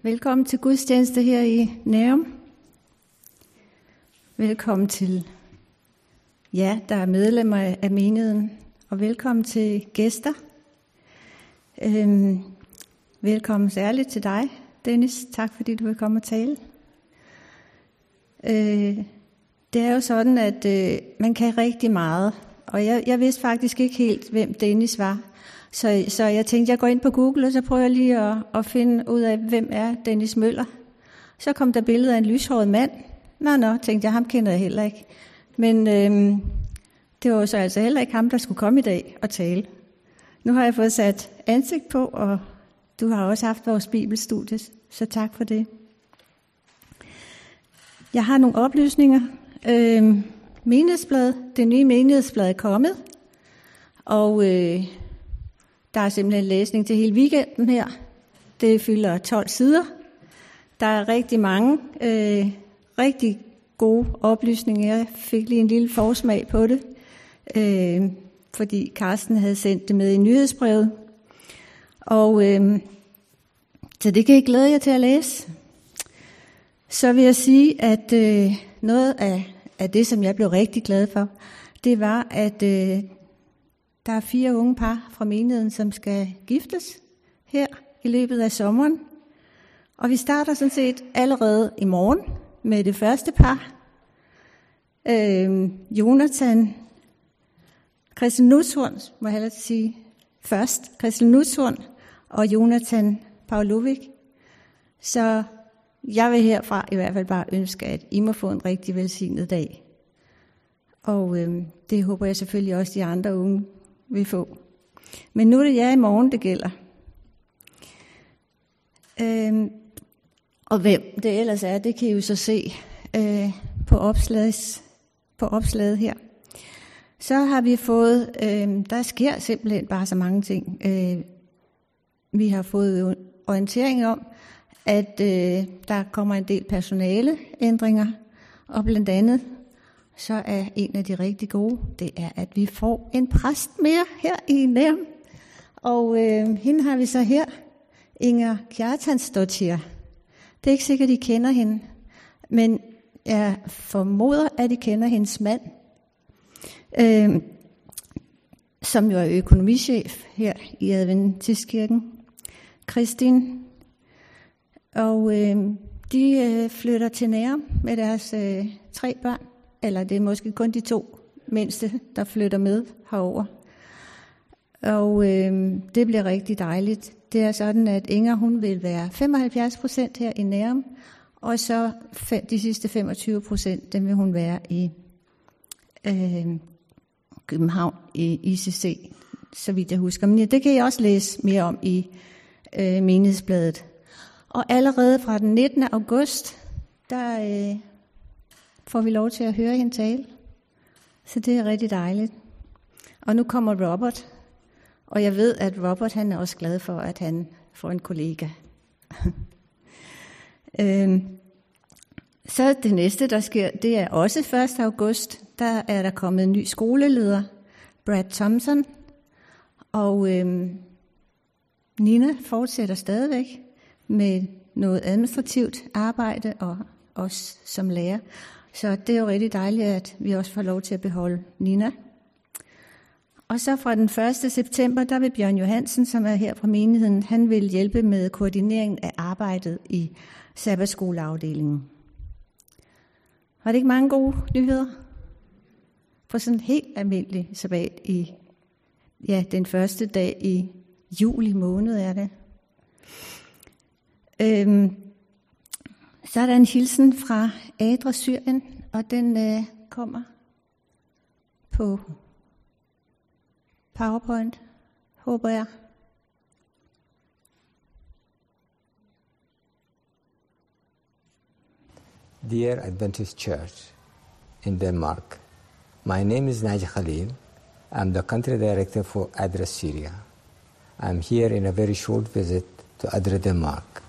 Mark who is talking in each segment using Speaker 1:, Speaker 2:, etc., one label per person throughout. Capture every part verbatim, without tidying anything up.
Speaker 1: Velkommen til gudstjeneste her i Nærum. Velkommen til jer, der er medlemmer af menigheden, og velkommen til gæster. Øhm, velkommen særligt til dig, Dennis. Tak fordi du vil komme og tale. Øh, det er jo sådan, at øh, man kan rigtig meget, og jeg, jeg vidste faktisk ikke helt, hvem Dennis var. Så, så jeg tænkte, jeg går ind på Google, og så prøver jeg lige at, at finde ud af, hvem er Dennis Møller. Så kom der billede af en lyshåret mand. Nå, nå, tænkte jeg, ham kender jeg heller ikke. Men øhm, det var jo så altså heller ikke ham, der skulle komme i dag og tale. Nu har jeg fået sat ansigt på, og du har også haft vores bibelstudie, så tak for det. Jeg har nogle oplysninger. Øhm, menighedsblad, det nye menighedsblad er kommet, og øh, der er simpelthen læsning til hele weekenden her. Det fylder tolv sider. Der er rigtig mange, øh, rigtig gode oplysninger. Jeg fik lige en lille forsmag på det, øh, fordi Karsten havde sendt det med i nyhedsbrevet. Og øh, så det kan jeg glæde jer til at læse. Så vil jeg sige, at øh, noget af, af det, som jeg blev rigtig glad for, det var, at øh, der er fire unge par fra menigheden, som skal giftes her i løbet af sommeren. Og vi starter sådan set allerede i morgen med det første par. Øh, Jonathan Christel Nushorn, må jeg hellere sige først. Christel Nushorn og Jonathan Pavlovic. Så jeg vil herfra i hvert fald bare ønske, at I må få en rigtig velsignet dag. Og øh, det håber jeg selvfølgelig også, de andre unge vil få. Men nu er det jer i morgen, det gælder. Øhm, og hvem det ellers er, det kan I jo så se øh, på, opslaget, på opslaget her. Så har vi fået, øh, der sker simpelthen bare så mange ting. Øh, vi har fået orientering om, at øh, der kommer en del personaleændringer, og blandt andet så er en af de rigtig gode, det er, at vi får en præst mere her i Nærum. Og øh, hende har vi så her, Inger Kjartansdottir. Det er ikke sikkert, I kender hende, men jeg formoder, at I kender hendes mand, øh, som jo er økonomichef her i Adventistkirken, Kristin. Og øh, de øh, flytter til Nærum med deres øh, tre børn. Eller det er måske kun de to mindste, der flytter med herover. Og øh, det bliver rigtig dejligt. Det er sådan, at Inger hun vil være femoghalvfjerds procent her i Nærum, og så fem, de sidste femogtyve procent, den vil hun være i øh, København i I C C, så vidt jeg husker. Men ja, det kan I også læse mere om i øh, menighedsbladet. Og allerede fra den nittende august, der øh, får vi lov til at høre hende tale. Så det er rigtig dejligt. Og nu kommer Robert, og jeg ved, at Robert han er også glad for, at han får en kollega. øhm, så det næste, der sker, det er også første august. Der er der kommet en ny skoleleder, Brad Thompson, og øhm, Nina fortsætter stadigvæk med noget administrativt arbejde og også som lærer. Så det er jo rigtig dejligt, at vi også får lov til at beholde Nina. Og så fra den første september, der vil Bjørn Johansen, som er her fra menigheden, han vil hjælpe med koordineringen af arbejdet i sabbatskoleafdelingen. Var det ikke mange gode nyheder? På sådan en helt almindelig sabbat i, ja, den første dag i juli måned er det. Øhm, Så er der en hilsen fra Adra Syrien, og den øh, kommer på PowerPoint, håber jeg.
Speaker 2: Dear Adventist Church in Denmark, my name is Naji Khalil. I'm the country director for Adra Syria. I'm here in a very short visit to Adra, Denmark.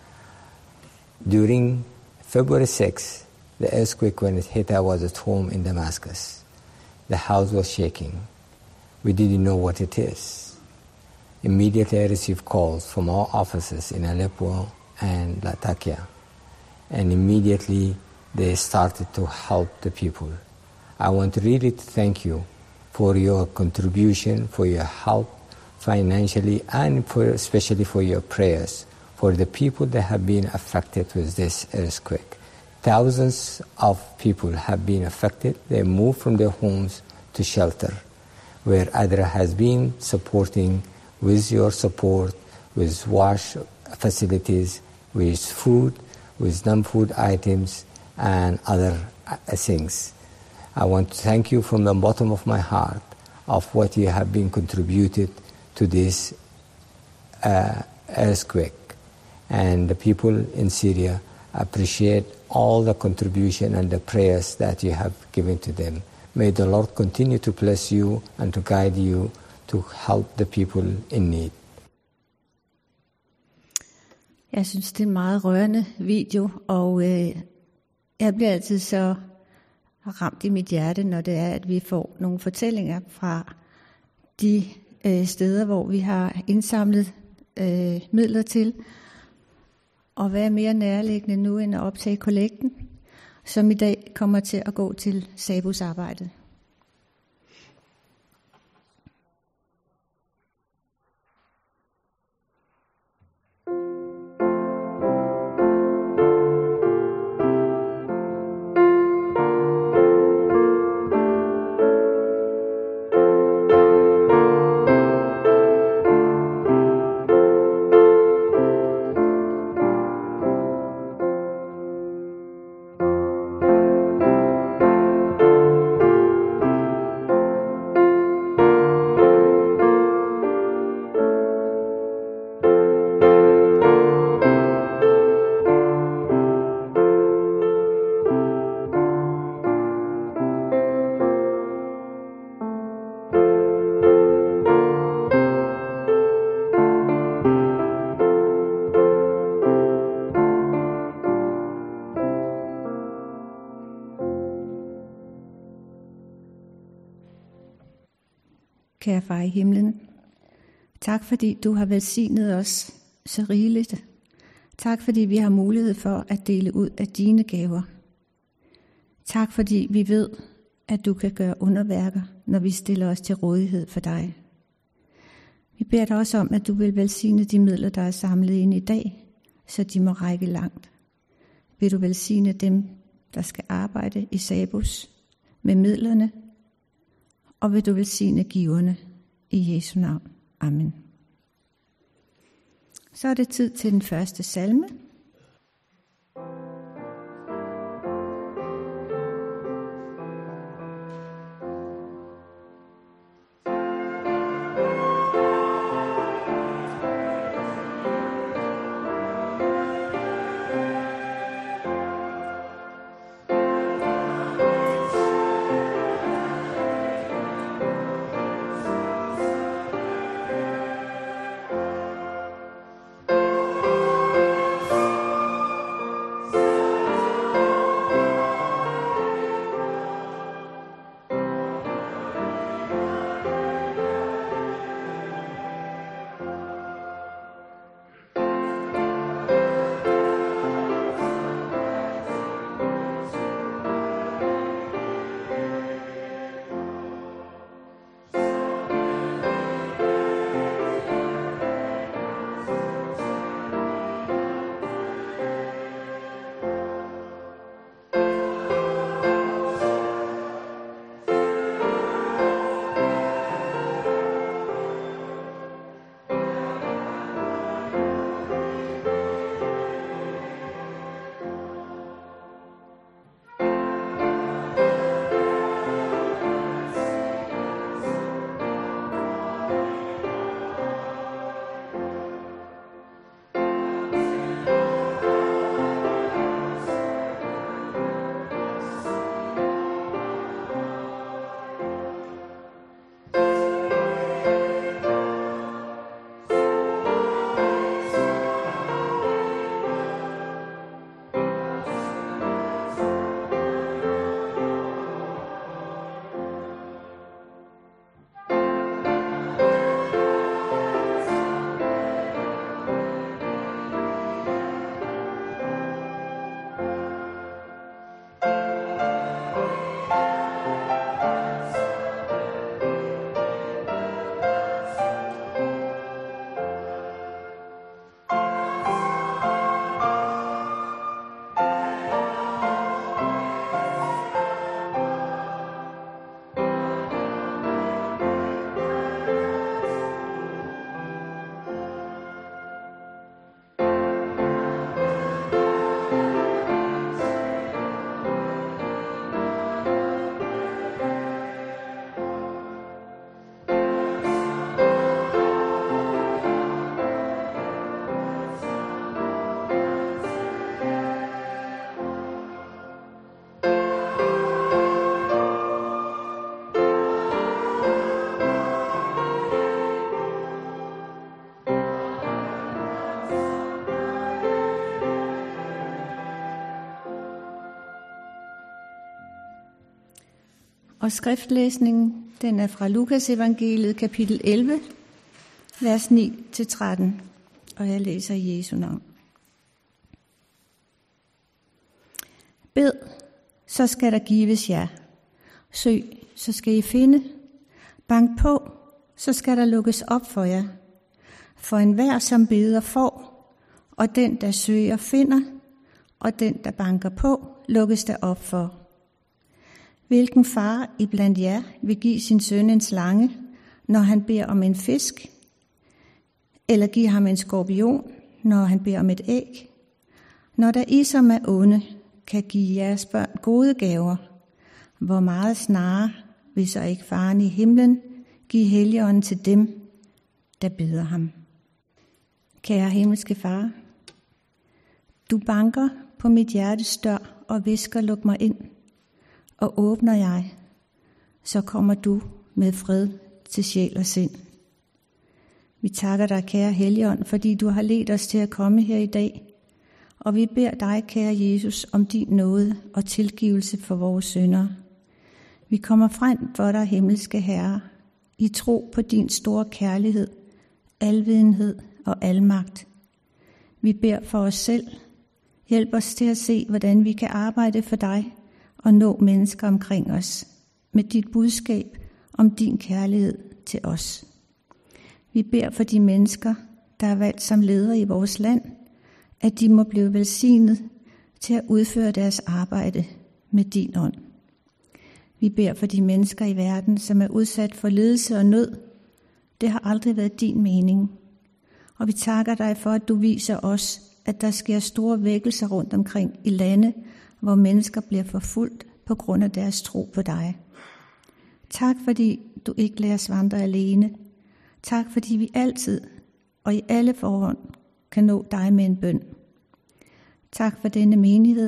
Speaker 2: During February sixth, the earthquake, when it hit, I was at home in Damascus. The house was shaking. We didn't know what it is. Immediately I received calls from our offices in Aleppo and Latakia. And immediately they started to help the people. I want really to thank you for your contribution, for your help financially, and for, especially for your prayers for the people that have been affected with this earthquake. Thousands of people have been affected. They moved from their homes to shelter, where ADRA has been supporting with your support, with wash facilities, with food, with non-food items, and other things. I want to thank you from the bottom of my heart of what you have been contributed to this uh, earthquake. And the people in Syria appreciate all the contribution and the prayers that you have given to them. May the Lord continue to bless you and to guide you to help the people in need.
Speaker 1: Jeg synes, det er en meget rørende video, og øh, jeg bliver altid så ramt i mit hjerte, når det er, at vi får nogle fortællinger fra de øh, steder, hvor vi har indsamlet øh, midler til. Og hvad er mere nærliggende nu end at optage kollekten, som i dag kommer til at gå til Sabus arbejdet. Kære far i himlen, tak fordi du har velsignet os så rigeligt. Tak fordi vi har mulighed for at dele ud af dine gaver. Tak fordi vi ved, at du kan gøre underværker, når vi stiller os til rådighed for dig. Vi beder dig også om, at du vil velsigne de midler, der er samlet ind i dag, så de må række langt. Vil du velsigne dem, der skal arbejde i Sabus med midlerne, og vil du velsigne giverne i Jesu navn. Amen. Så er det tid til den første salme. Og skriftlæsningen, den er fra Lukas evangeliet, kapitel elleve, vers ni til tretten. Og jeg læser i Jesu navn. Bed, så skal der gives jer. Søg, så skal I finde. Bank på, så skal der lukkes op for jer. For enhver, som beder, får, og den, der søger, finder, og den, der banker på, lukkes der op for. Hvilken far iblandt jer vil give sin søn en slange, når han beder om en fisk? Eller give ham en skorpion, når han beder om et æg? Når der I, som er onde, kan give jeres børn gode gaver, hvor meget snarere vil så ikke faren i himlen give Helligånden til dem, der beder ham. Kære himmelske far, du banker på mit hjertes dør og visker, luk mig ind, og åbner jeg, så kommer du med fred til sjæl og sind. Vi takker dig, kære Helligånd, fordi du har ledt os til at komme her i dag, og vi beder dig, kære Jesus, om din nåde og tilgivelse for vores synder. Vi kommer frem for dig, himmelske Herre, i tro på din store kærlighed, alvidenhed og almagt. Vi beder for os selv. Hjælp os til at se, hvordan vi kan arbejde for dig og nå mennesker omkring os med dit budskab om din kærlighed til os. Vi beder for de mennesker, der er valgt som ledere i vores land, at de må blive velsignet til at udføre deres arbejde med din ånd. Vi beder for de mennesker i verden, som er udsat for lidelse og nød. Det har aldrig været din mening. Og vi takker dig for, at du viser os, at der sker store vækkelser rundt omkring i lande, hvor mennesker bliver forfulgt på grund af deres tro på dig. Tak, fordi du ikke lader os vandre alene. Tak, fordi vi altid og i alle forhold kan nå dig med en bøn. Tak for denne menighed.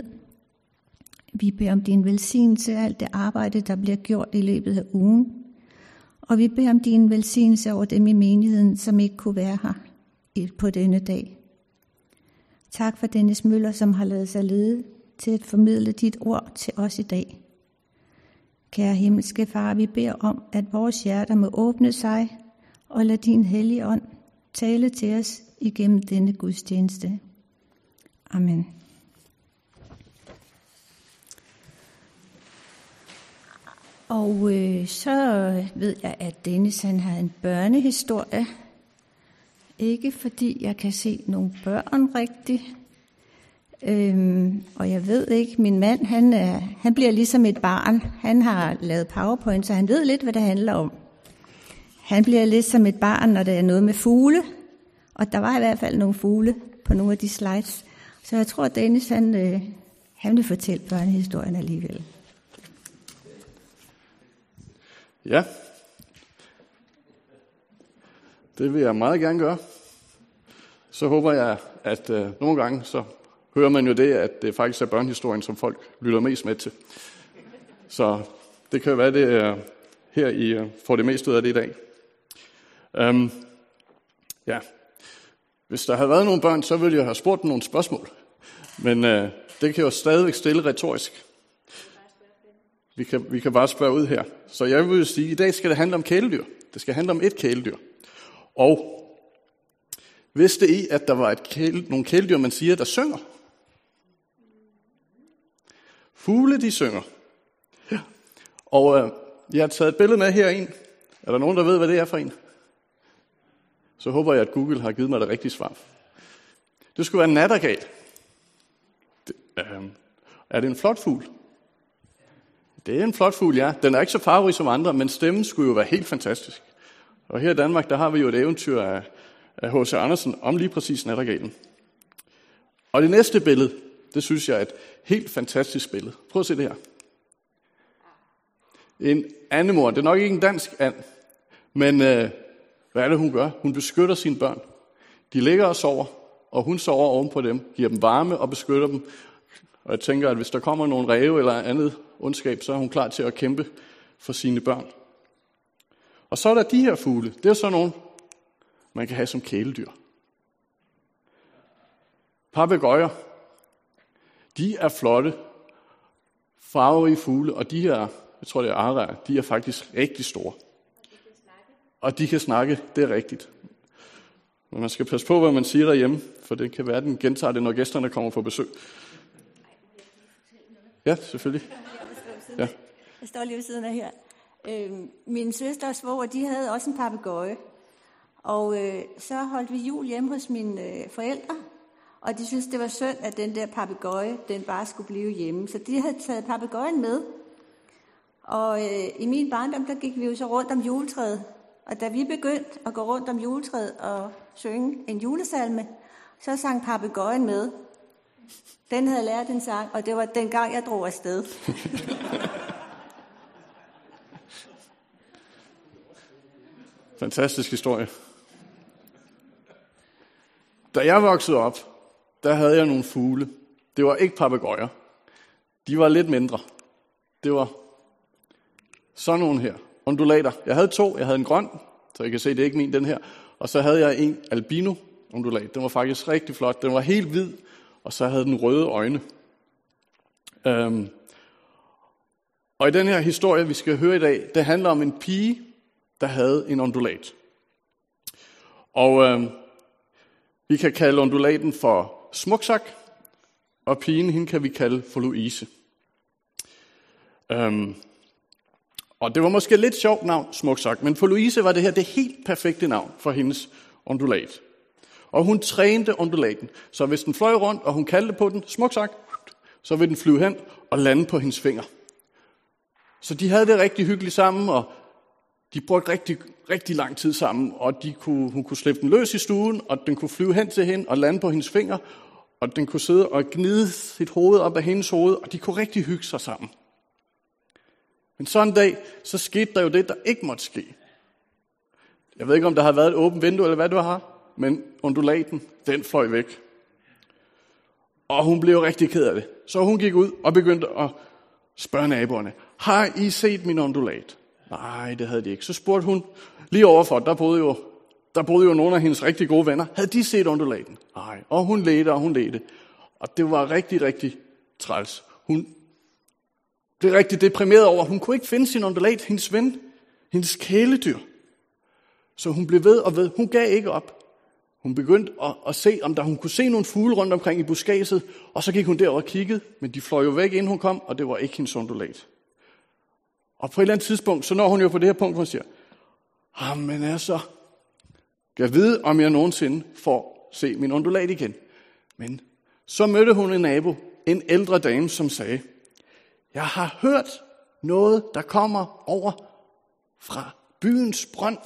Speaker 1: Vi beder om din velsignelse af alt det arbejde, der bliver gjort i løbet af ugen. Og vi beder om din velsignelse over dem i menigheden, som ikke kunne være her på denne dag. Tak for Dennis Møller, som har ladet sig lede til at formidle dit ord til os i dag. Kære himmelske far, vi beder om, at vores hjerter må åbne sig, og lad din hellige ånd tale til os igennem denne gudstjeneste. Amen. Og øh, så ved jeg, at Dennis han har en børnehistorie. Ikke fordi jeg kan se nogle børn rigtigt. Øhm, og jeg ved ikke, min mand han, er, han bliver ligesom et barn. Han har lavet PowerPoint, så han ved lidt, hvad det handler om. Han bliver lidt som et barn, når der er noget med fugle. Og der var i hvert fald nogle fugle på nogle af de slides. Så jeg tror, at Dennis han, øh, han vil fortælle børnehistorien alligevel.
Speaker 3: Ja, det vil jeg meget gerne gøre. Så håber jeg, at øh, nogle gange så hører man jo det, at det faktisk er børnehistorien, som folk lytter mest med til. Så det kan jo være, det er her, I får det mest ud af det i dag. Um, ja, hvis der havde været nogle børn, så ville jeg have spurgt dem nogle spørgsmål. Men øh, det kan jo stadigvæk stille retorisk. Vi kan, vi kan bare spørge ud her. Så jeg vil sige, at i dag skal det handle om kæledyr. Det skal handle om et kæledyr. Og vidste I, at der var et kæle, nogle kæledyr, man siger, der synger? Fugle, de synger. Ja. Og øh, jeg har taget et billede med her en. Er der nogen, der ved, hvad det er for en? Så håber jeg, at Google har givet mig det rigtige svar. Det skulle være en nattergal. Det, øh, er det en flot fugl? Det er en flot fugl, ja. Den er ikke så farverig som andre, men stemmen skulle jo være helt fantastisk. Og her i Danmark, der har vi jo et eventyr af H C Andersen om lige præcis nattergalen. Og det næste billede, det synes jeg er et helt fantastisk billede. Prøv at se det her. En andemor, det er nok ikke en dansk and, men øh, hvad er det, hun gør? Hun beskytter sine børn. De ligger og sover, og hun sover ovenpå dem, giver dem varme og beskytter dem. Og jeg tænker, at hvis der kommer nogle ræve eller andet ondskab, så er hun klar til at kæmpe for sine børn. Og så er der de her fugle. Det er så nogle, man kan have som kæledyr. Papegøjer. De er flotte, farverige fugle, og de her jeg tror det er araer, de er faktisk rigtig store. Og de kan snakke, det er rigtigt. Men man skal passe på, hvad man siger derhjemme, for det kan være, at den gentager det, når gæsterne kommer på besøg. Ja, selvfølgelig. Ja.
Speaker 1: Jeg står lige ved siden af her. Øh, min søster og svoger, de havde også en papegøje. Og øh, så holdt vi jul hjemme hos mine øh, forældre. Og de syntes, det var synd, at den der papegøje, den bare skulle blive hjemme. Så de havde taget papegøjen med. Og øh, i min barndom, der gik vi jo så rundt om juletræet. Og da vi begyndte at gå rundt om juletræet og synge en julesalme, så sang papegøjen med. Den havde lært en sang, og det var den gang, jeg drog afsted.
Speaker 3: Fantastisk historie. Da jeg voksede op, der havde jeg nogle fugle. Det var ikke papegøjer. De var lidt mindre. Det var sådan nogle her. Undulater. Jeg havde to. Jeg havde en grøn, så I kan se, det er ikke min, den her. Og så havde jeg en albino undulat. Den var faktisk rigtig flot. Den var helt hvid, og så havde den røde øjne. Øhm. Og i den her historie, vi skal høre i dag, det handler om en pige, der havde en undulat. Og øhm, vi kan kalde undulaten for Smuksak, og pigen, hende kan vi kalde for Louise. Øhm. Og det var måske et lidt sjovt navn, Smuksak, men for Louise var det her det helt perfekte navn for hendes undulat. Og hun trænede undulaten, så hvis den fløj rundt, og hun kaldte på den, Smuksak, så ville den flyve hen og lande på hendes finger. Så de havde det rigtig hyggeligt sammen, og de brugte rigtig, rigtig lang tid sammen, og de kunne, hun kunne slippe den løs i stuen, og den kunne flyve hen til hende og lande på hendes finger, og den kunne sidde og gnide sit hoved op af hendes hoved, og de kunne rigtig hygge sig sammen. Men sådan en dag, så skete der jo det, der ikke måtte ske. Jeg ved ikke, om der har været et åbent vindue, eller hvad du har, men undulaten, den fløj væk. Og hun blev rigtig ked af det. Så hun gik ud og begyndte at spørge naboerne, har I set min undulat? Nej, det havde de ikke. Så spurgte hun lige overfor, der boede jo, der boede jo nogle af hendes rigtig gode venner. Havde de set undulaten? Nej. Og hun ledte, og hun ledte. Og det var rigtig, rigtig træls. Hun blev rigtig deprimeret over, hun kunne ikke finde sin undulat, hendes ven, hendes kæledyr. Så hun blev ved og ved. Hun gav ikke op. Hun begyndte at, at se, om der hun kunne se nogle fugle rundt omkring i buskadset, og så gik hun derover og kiggede, men de fløj jo væk, inden hun kom, og det var ikke hendes undulat. Og på et eller andet tidspunkt, så når hun jo på det her punkt, hvor hun siger, jamen altså, jeg ved, om jeg nogensinde får se min undulat igen. Men så mødte hun en nabo, en ældre dame, som sagde, jeg har hørt noget, der kommer over fra byens brønd.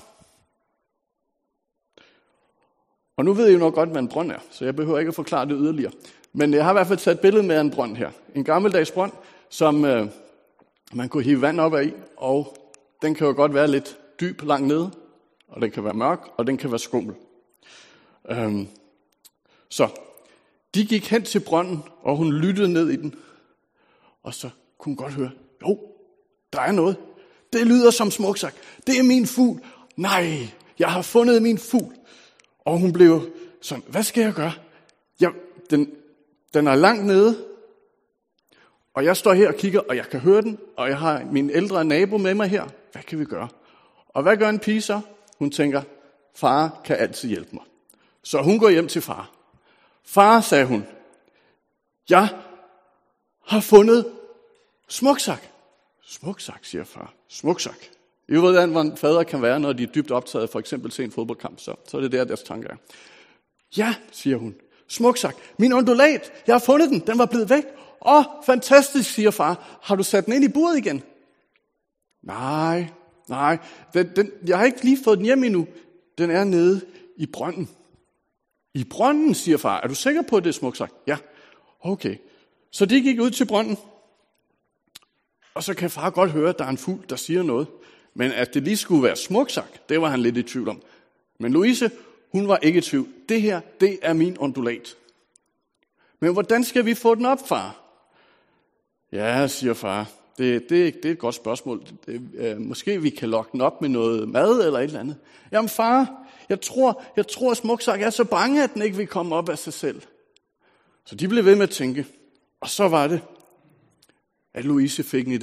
Speaker 3: Og nu ved I jo nok godt, hvad en brønd er, så jeg behøver ikke at forklare det yderligere. Men jeg har i hvert fald taget et billede med en brønd her. En gammeldags brønd, som øh, man kunne hive vand op af i, og den kan jo godt være lidt dyb langt nede, og den kan være mørk, og den kan være skummel. Øhm, så de gik hen til brønden, og hun lyttede ned i den, og så kunne hun godt høre, jo, der er noget. Det lyder som Smuksak. Det er min fugl. Nej, jeg har fundet min fugl. Og hun blev sådan, hvad skal jeg gøre? Jeg, den, den er langt nede, og jeg står her og kigger, og jeg kan høre den, og jeg har min ældre nabo med mig her. Hvad kan vi gøre? Og hvad gør en pige så? Hun tænker, far kan altid hjælpe mig. Så hun går hjem til far. Far, sagde hun, jeg har fundet Smuksak. Smuksak, siger far. Smuksak. I ved, hvordan hvor en fader kan være, når de er dybt optaget, for eksempel til en fodboldkamp, så, så er det der, deres tanker er. Ja, siger hun. Smuksak. Min undulat. Jeg har fundet den. Den var blevet væk. Åh, fantastisk, siger far. Har du sat den ind i buret igen? Nej, nej. Den, den, jeg har ikke lige fået den hjem endnu. Den er nede i brønden. I brønden, siger far. Er du sikker på, at det er Smuksak? Ja. Okay. Så de gik ud til brønden. Og så kan far godt høre, at der er en fugl, der siger noget. Men at det lige skulle være Smuksak, det var han lidt i tvivl om. Men Louise, hun var ikke i tvivl. Det her, det er min undulat. Men hvordan skal vi få den op, far? Ja, siger far. Det, det, det er et godt spørgsmål. Det, øh, måske vi kan lokke den op med noget mad eller et eller andet. Jamen far, jeg tror, jeg tror at Smuksak er så bange, at den ikke vil komme op af sig selv. Så de blev ved med at tænke. Og så var det, at Louise fik en idé.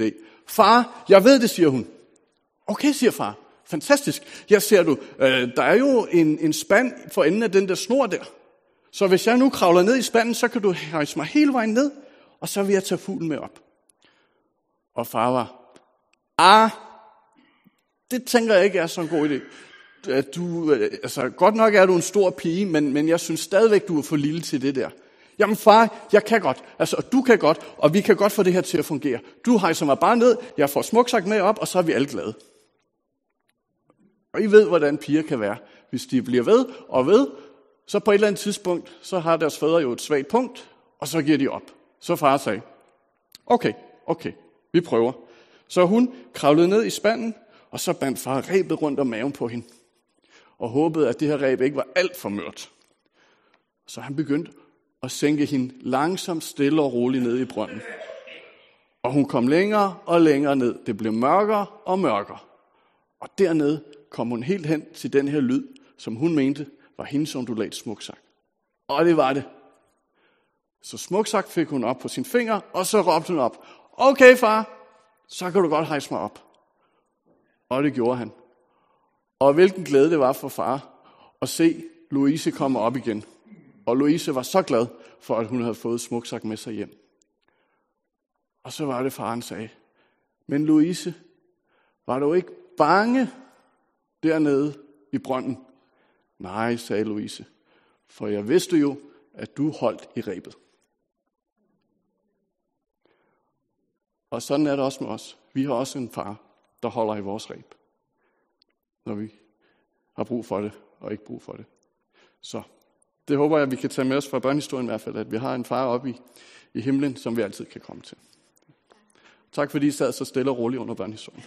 Speaker 3: Far, jeg ved det, siger hun. Okay, siger far. Fantastisk. Jeg ser du, øh, der er jo en, en spand for enden af den der snor der. Så hvis jeg nu kravler ned i spanden, så kan du hejse mig hele vejen ned, og så vil jeg tage fuglen med op. Og far var, ah, det tænker jeg ikke er så en god idé. Du, altså, godt nok er du en stor pige, men, men jeg synes stadigvæk, du er for lille til det der. Jamen far, jeg kan godt, altså du kan godt, og vi kan godt få det her til at fungere. Du hejser mig bare ned, jeg får Smuksagt med op, og så er vi alle glade. Og I ved, hvordan piger kan være. Hvis de bliver ved og ved, så på et eller andet tidspunkt, så har deres fædre jo et svagt punkt, og så giver de op. Så far sagde, okay, okay, vi prøver. Så hun kravlede ned i spanden, og så bandt far rebet rundt om maven på hende. Og håbede, at det her reb ikke var alt for mørkt. Så han begyndte at sænke hende langsomt, stille og roligt ned i brønden. Og hun kom længere og længere ned. Det blev mørkere og mørkere. Og dernede kom hun helt hen til den her lyd, som hun mente var hendes undulat Smuksagt. Og det var det. Så Smuksagt fik hun op på sin finger, og så råbte hun op, okay far, så kan du godt hejse mig op. Og det gjorde han. Og hvilken glæde det var for far at se Louise komme op igen. Og Louise var så glad for, at hun havde fået Smuksagt med sig hjem. Og så var det, faren sagde, men Louise, var du ikke bange dernede i brønden? Nej, sagde Louise, for jeg vidste jo, at du holdt i rebet. Og sådan er det også med os. Vi har også en far, der holder i vores reb, når vi har brug for det og ikke brug for det. Så det håber jeg, at vi kan tage med os fra børnehistorien i hvert fald, at vi har en far oppe i, i himlen, som vi altid kan komme til. Tak fordi I sad så stille og roligt under børnehistorien.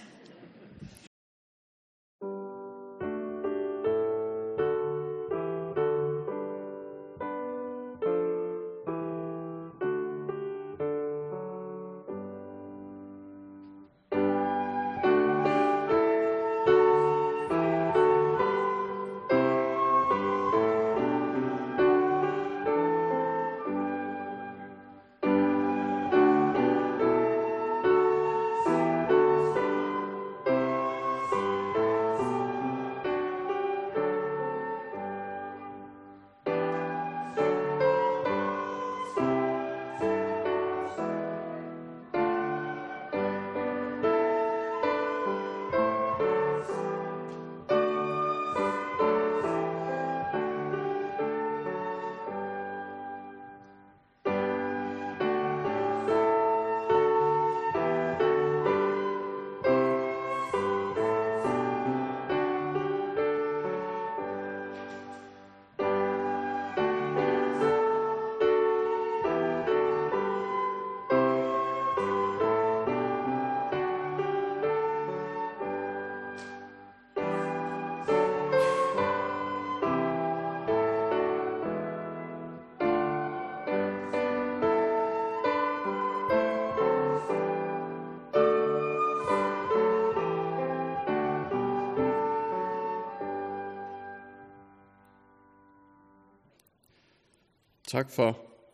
Speaker 3: Tak for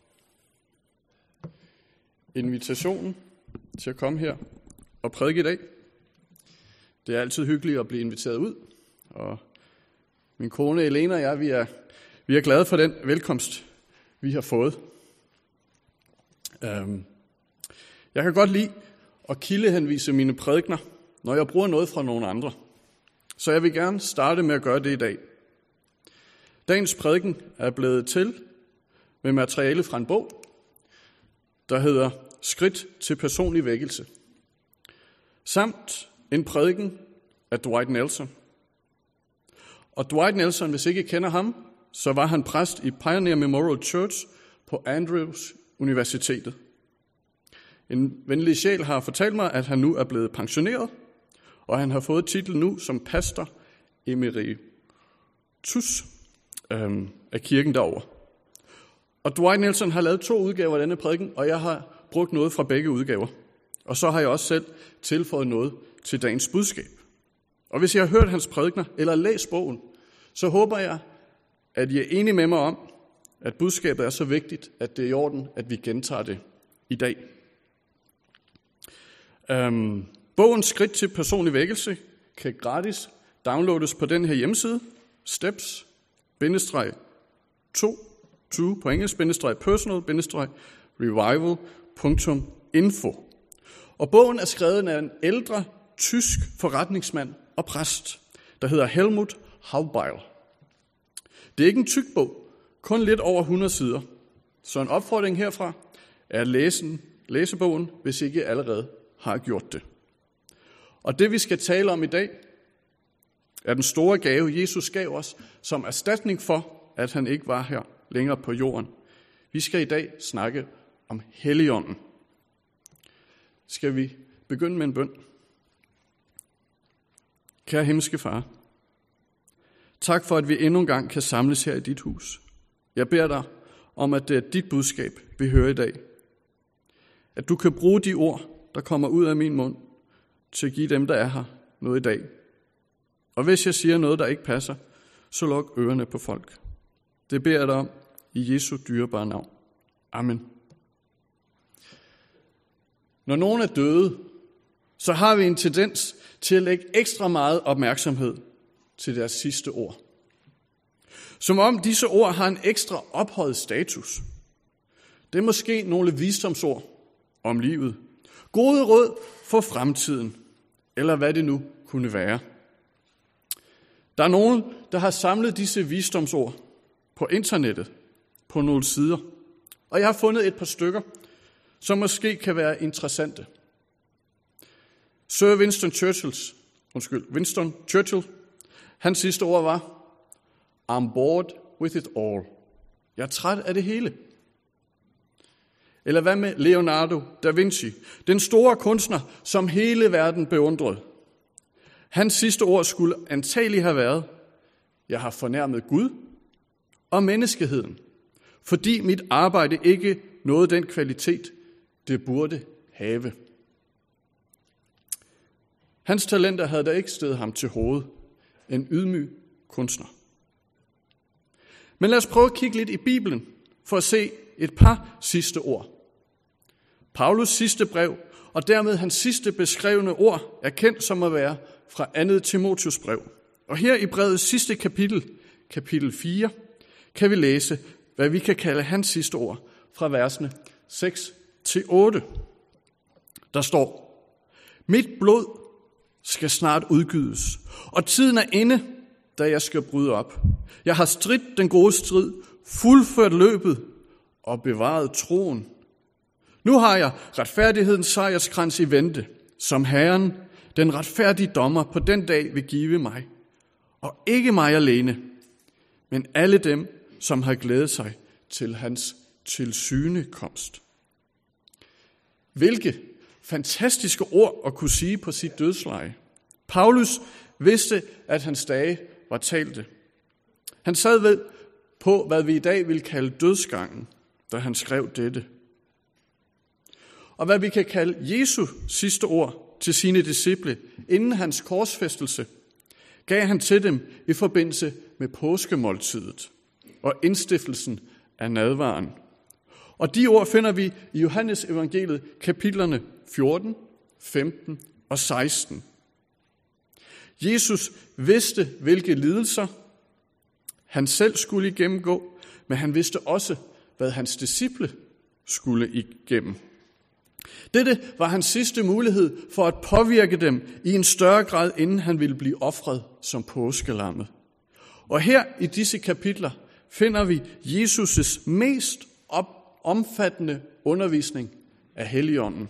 Speaker 3: invitationen til at komme her og prædike i dag. Det er altid hyggeligt at blive inviteret ud, og min kone Elena og jeg, vi er, vi er glade for den velkomst, vi har fået. Jeg kan godt lide at kildehenvise mine prædikener, når jeg bruger noget fra nogle andre. Så jeg vil gerne starte med at gøre det i dag. Dagens prædiken er blevet til med materiale fra en bog, der hedder Skridt til personlig vækkelse, samt en prædiken af Dwight Nelson. Og Dwight Nelson, hvis ikke I kender ham, så var han præst i Pioneer Memorial Church på Andrews Universitetet. En venlig sjæl har fortalt mig, at han nu er blevet pensioneret, og han har fået titel nu som pastor emeritus øhm, af kirken derovre. Og Dwight Nelson har lavet to udgaver af denne prædiken, og jeg har brugt noget fra begge udgaver. Og så har jeg også selv tilføjet noget til dagens budskab. Og hvis I har hørt hans prædikener eller læst bogen, så håber jeg, at I er enige med mig om, at budskabet er så vigtigt, at det er i orden, at vi gentager det i dag. Um, Bogen Skridt til personlig vækkelse kan gratis downloades på den her hjemmeside, steps to på engelsk, personal revival punktum info. Og bogen er skrevet af en ældre tysk forretningsmand og præst, der hedder Helmut Haubeil. Det er ikke en tyk bog, kun lidt over hundrede sider. Så en opfordring herfra er at læse, læse bogen, hvis ikke allerede har gjort det. Og det vi skal tale om i dag, er den store gave, Jesus gav os, som erstatning for, at han ikke var her længere på jorden. Vi skal i dag snakke om Helligånden. Skal vi begynde med en bøn? Kære himmelske Far, tak for, at vi endnu en gang kan samles her i dit hus. Jeg beder dig om, at det er dit budskab, vi hører i dag. At du kan bruge de ord, der kommer ud af min mund, til at give dem, der er her, noget i dag. Og hvis jeg siger noget, der ikke passer, så luk ørerne på folk. Det beder jeg dig om i Jesu dyrebare navn. Amen. Når nogen er døde, så har vi en tendens til at lægge ekstra meget opmærksomhed til deres sidste ord. Som om disse ord har en ekstra ophøjet status. Det er måske nogle visdomsord om livet. Gode råd for fremtiden, eller hvad det nu kunne være. Der er nogen, der har samlet disse visdomsord på internettet på nogle sider. Og jeg har fundet et par stykker, som måske kan være interessante. Sir Winston Churchills, undskyld, Winston Churchill, hans sidste ord var, I'm bored with it all. Jeg er træt af det hele. Eller hvad med Leonardo da Vinci, den store kunstner, som hele verden beundrede. Hans sidste ord skulle antagelig have været, jeg har fornærmet Gud og menneskeheden, fordi mit arbejde ikke nåede den kvalitet, det burde have. Hans talenter havde da ikke stedet ham til hovedet, en ydmyg kunstner. Men lad os prøve at kigge lidt i Bibelen, for at se et par sidste ord. Paulus sidste brev, og dermed hans sidste beskrevne ord, er kendt som at være fra andet Timotheus brev. Og her i brevets sidste kapitel, kapitel fire, kan vi læse, hvad vi kan kalde hans sidste ord, fra versene seks til otte. Der står, mit blod skal snart udgydes, og tiden er inde, da jeg skal bryde op. Jeg har stridt den gode strid, fuldført løbet og bevaret troen. Nu har jeg retfærdighedens sejrskrans i vente, som Herren, den retfærdige dommer, på den dag vil give mig. Og ikke mig alene, men alle dem, som har glædet sig til hans tilsynekomst. Hvilke fantastiske ord at kunne sige på sit dødsleje. Paulus vidste, at hans dage var talte. Han sad ved på, hvad vi i dag vil kalde dødsgangen, da han skrev dette. Og hvad vi kan kalde Jesu sidste ord til sine disciple inden hans korsfæstelse, gav han til dem i forbindelse med påskemåltidet og indstiftelsen af nadvaren. Og de ord finder vi i Johannes evangeliet kapitlerne fjorten, femten og seksten. Jesus vidste, hvilke lidelser han selv skulle igennemgå, men han vidste også, hvad hans disciple skulle igennem. Dette var hans sidste mulighed for at påvirke dem i en større grad, inden han ville blive ofret som påskelammet. Og her i disse kapitler finder vi Jesus' mest op- omfattende undervisning af Helligånden.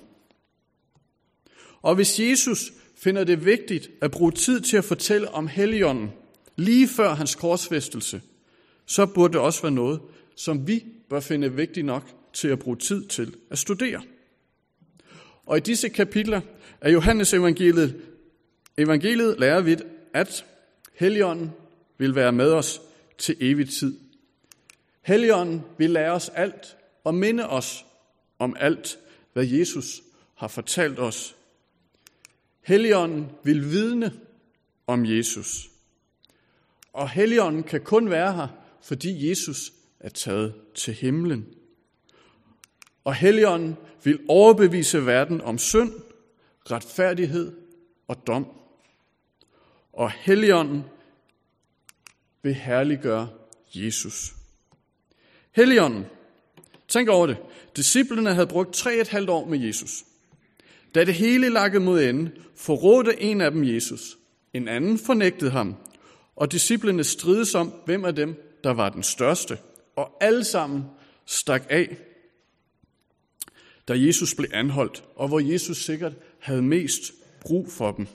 Speaker 3: Og hvis Jesus finder det vigtigt at bruge tid til at fortælle om Helligånden lige før hans korsfæstelse, så burde det også være noget, som vi bør finde vigtigt nok til at bruge tid til at studere. Og i disse kapitler af Johannes evangeliet, evangeliet lærer vi, at Helligånden vil være med os til evig tid. Helligånden vil lære os alt og minde os om alt, hvad Jesus har fortalt os. Helligånden vil vidne om Jesus. Og Helligånden kan kun være her, fordi Jesus er taget til himlen. Og Helligånden vil overbevise verden om synd, retfærdighed og dom. Og Helligånden vil herliggøre Jesus. Helligånden. Tænk over det. Disciplene havde brugt tre og et halvt år med Jesus. Da det hele lakkede mod ende, forrådte en af dem Jesus. En anden fornægtede ham. Og disciplene strides om, hvem af dem, der var den største. Og alle sammen stak af, da Jesus blev anholdt, og hvor Jesus sikkert havde mest brug for dem.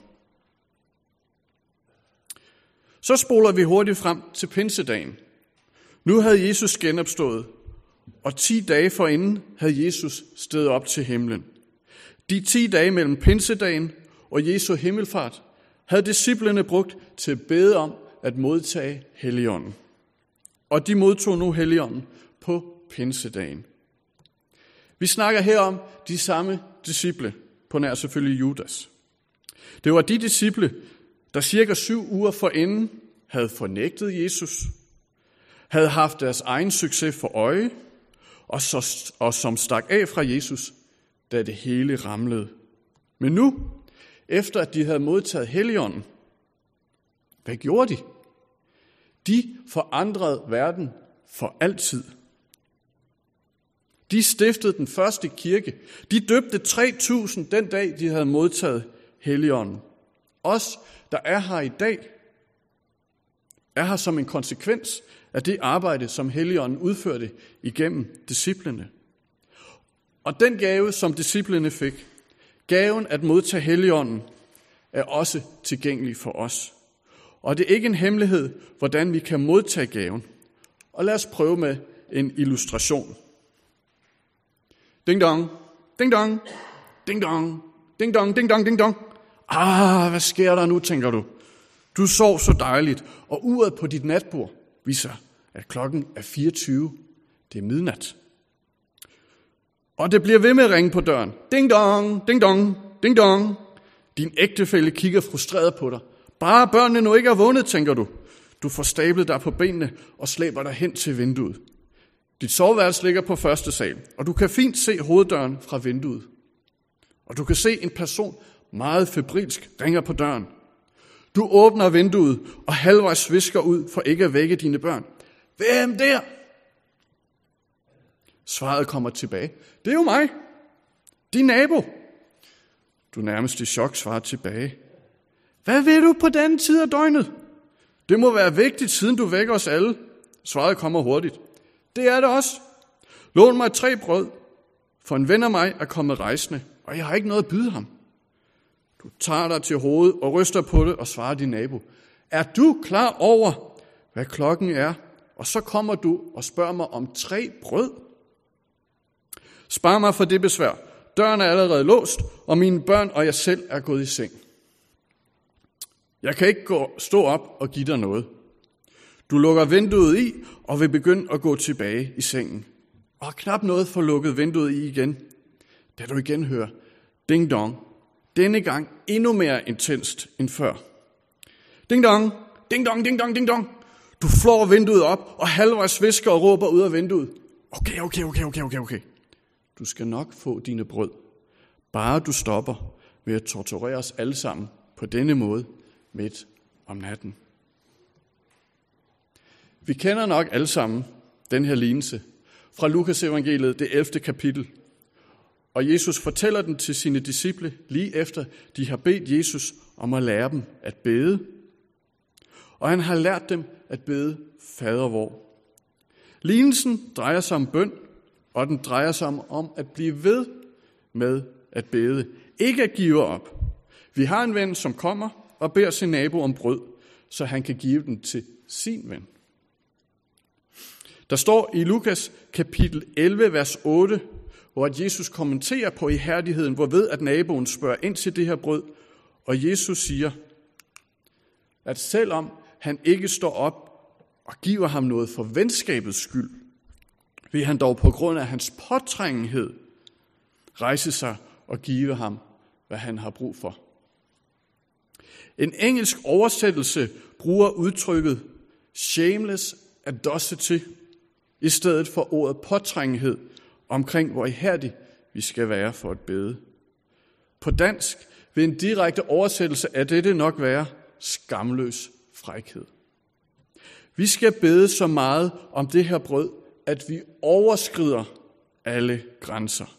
Speaker 3: Så spoler vi hurtigt frem til pinsedagen. Nu havde Jesus genopstået, og ti dage forinden havde Jesus steget op til himlen. De ti dage mellem pinsedagen og Jesu himmelfart havde disciplene brugt til at bede om at modtage Helligånden. Og de modtog nu Helligånden på pinsedagen. Vi snakker her om de samme disciple, på nær selvfølgelig Judas. Det var de disciple, der cirka syv uger forinden havde fornægtet Jesus, havde haft deres egen succes for øje, og, så, og som stak af fra Jesus, da det hele ramlede. Men nu, efter at de havde modtaget Helligånden, hvad gjorde de? De forandrede verden for altid. De stiftede den første kirke. De døbte tre tusind den dag, de havde modtaget Helligånden. Os, der er her i dag, er her som en konsekvens af det arbejde, som Helligånden udførte igennem disciplene. Og den gave, som disciplene fik, gaven at modtage Helligånden, er også tilgængelig for os. Og det er ikke en hemmelighed, hvordan vi kan modtage gaven. Og lad os prøve med en illustration. Ding dong, ding dong, ding dong, ding dong, ding dong, ding dong. Ah, hvad sker der nu, tænker du? Du sov så dejligt, og uret på dit natbord viser, at klokken er fireogtyve. Det er midnat. Og det bliver ved med at ringe på døren. Ding dong, ding dong, ding dong. Din ægtefælle kigger frustreret på dig. Bare børnene nu ikke er vågnet, tænker du. Du får stablet dig på benene og slæber dig hen til vinduet. Dit soveværelse ligger på første sal, og du kan fint se hoveddøren fra vinduet. Og du kan se en person meget febrilsk ringer på døren. Du åbner vinduet og halvvejs visker ud for ikke at vække dine børn. Hvem der? Svaret kommer tilbage. Det er jo mig. Din nabo. Du nærmest i chok svarer tilbage. Hvad vil du på den tid af døgnet? Det må være vigtigt, siden du vækker os alle. Svaret kommer hurtigt. Det er det også. Lån mig tre brød, for en ven af mig er kommet rejsende, og jeg har ikke noget at byde ham. Du tager dig til hovedet og ryster på det og svarer din nabo. Er du klar over, hvad klokken er? Og så kommer du og spørger mig om tre brød. Spar mig for det besvær. Døren er allerede låst, og mine børn og jeg selv er gået i seng. Jeg kan ikke gå, stå op og give dig noget. Du lukker vinduet i og vil begynde at gå tilbage i sengen. Og har knap noget for lukket vinduet i igen, da du igen hører ding dong. Denne gang endnu mere intenst end før. Ding dong, ding dong, ding dong, ding dong. Du flår vinduet op og halvvejs visker og råber ud af vinduet. Okay, okay, okay, okay, okay, okay. Du skal nok få dine brød. Bare du stopper ved at torturere os alle sammen på denne måde midt om natten. Vi kender nok alle sammen den her lignelse fra Lukas evangeliet, det ellevte kapitel. Og Jesus fortæller den til sine disciple lige efter, de har bedt Jesus om at lære dem at bede. Og han har lært dem at bede Fader vor. Lignelsen drejer sig om bøn, og den drejer sig om, om at blive ved med at bede. Ikke at give op. Vi har en ven, som kommer og beder sin nabo om brød, så han kan give den til sin ven. Der står i Lukas kapitel elleve, vers otte, hvor Jesus kommenterer på ihærdigheden, hvorved at naboen spørger ind til det her brød, og Jesus siger, at selvom han ikke står op og giver ham noget for venskabets skyld, vil han dog på grund af hans påtrængenhed rejse sig og give ham, hvad han har brug for. En engelsk oversættelse bruger udtrykket shameless audacity i stedet for ordet påtrængenhed omkring, hvor ihærdig vi skal være for at bede. På dansk vil en direkte oversættelse af dette nok være skamløs frækhed. Vi skal bede så meget om det her brød, at vi overskrider alle grænser.